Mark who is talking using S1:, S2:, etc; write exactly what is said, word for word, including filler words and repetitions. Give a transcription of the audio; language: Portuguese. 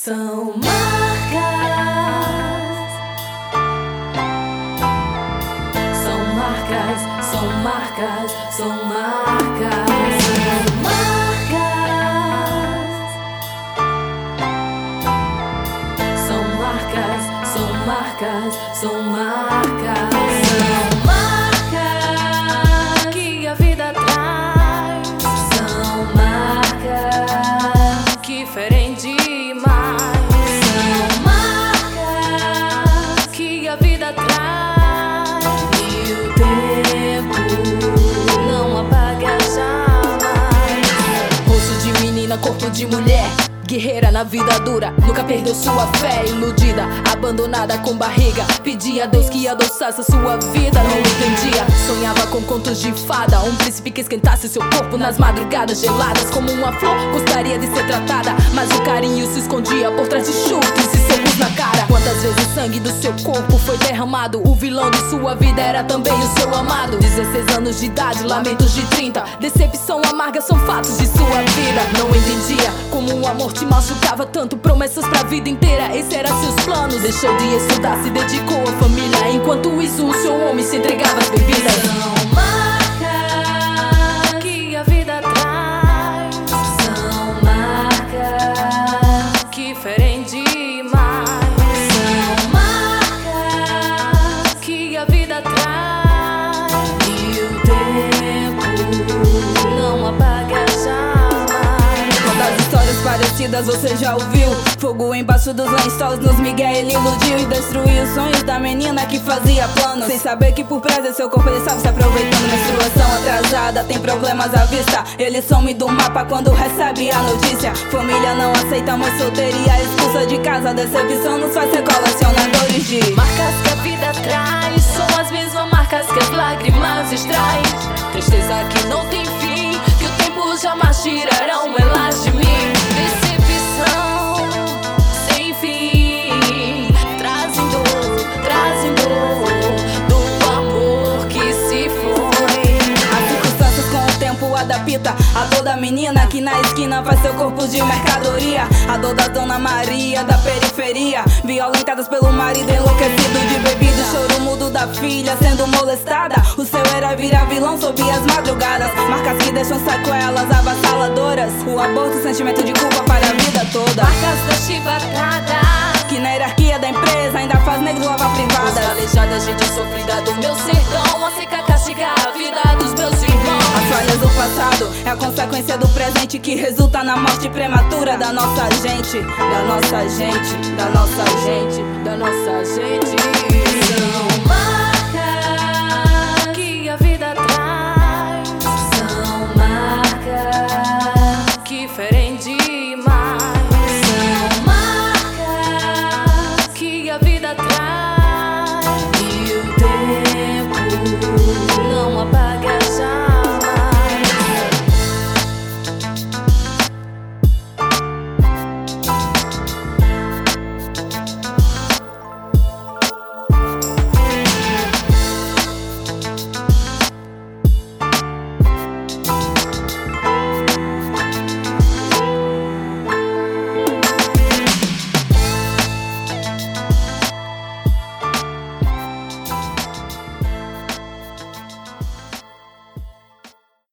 S1: São marcas, são marcas, são marcas, são marcas, são marcas, são marcas, são marcas, são marcas, são marcas que a vida traz, são marcas que ferem demais. Corpo de mulher, guerreira na vida dura, nunca perdeu sua fé, iludida, abandonada com barriga. Pedia a Deus que adoçasse a sua vida, não entendia. Sonhava com contos de fada, um príncipe que esquentasse seu corpo nas madrugadas geladas. Como uma flor, gostaria de ser tratada, mas o carinho se escondia por trás de chutes e socos na cara. Quantas vezes o sangue do seu corpo foi derramado, o vilão de sua vida era também o seu amado. Dezesseis anos de idade, lamentos de trinta, decepção amarga são fatos de sua vida. Não entendia como um amor te machucava tanto, promessas pra vida inteira, esse era seus planos. Deixou de estudar, se dedicou à família, enquanto isso o seu homem se entregava às bebidas. São marcas que a vida traz, são marcas que ferem demais, são marcas que a vida traz e o tempo não apaga jamais. Quantas histórias parecidas você já ouviu? Fogo embaixo dos lençóis, nos Miguel ele iludiu e destruiu os sonhos da menina que fazia planos, sem saber que por prazer seu corpo ele estava se aproveitando. Menstruação atrasada, tem problemas à vista, ele some do mapa quando recebe a notícia. Família não aceita, mãe solteira e a expulsa de casa. Decepção nos faz ser colecionadores de marcas que a vida traz, são as mesmas marcas que as lágrimas extraem. Tristeza que não tem fim, que o tempo jamais tirarão elas de mim. Decepção sem fim, trazem dor, trazem dor do amor que se foi. As circunstâncias com o tempo adapta a dor da menina que na esquina faz seu corpo de mercadoria. A dor da Dona Maria da periferia, violentadas pelo marido enlouquecido de bebida. O choro mudo da filha sendo molestada, o seu herói vira vilão sob as madrugadas. Marcas que deixam sequelas avassaladoras, o aborto, sentimento de culpa para a vida toda. Marcas da chibatada que na hierarquia da empresa ainda faz negro lavar privada. Calejada, gente sofrida do meu sertão, a seca castiga a vida dos meus irmãos. As falhas do passado é a consequência do presente que resulta na morte prematura da nossa gente, da nossa gente, da nossa gente, da nossa gente. São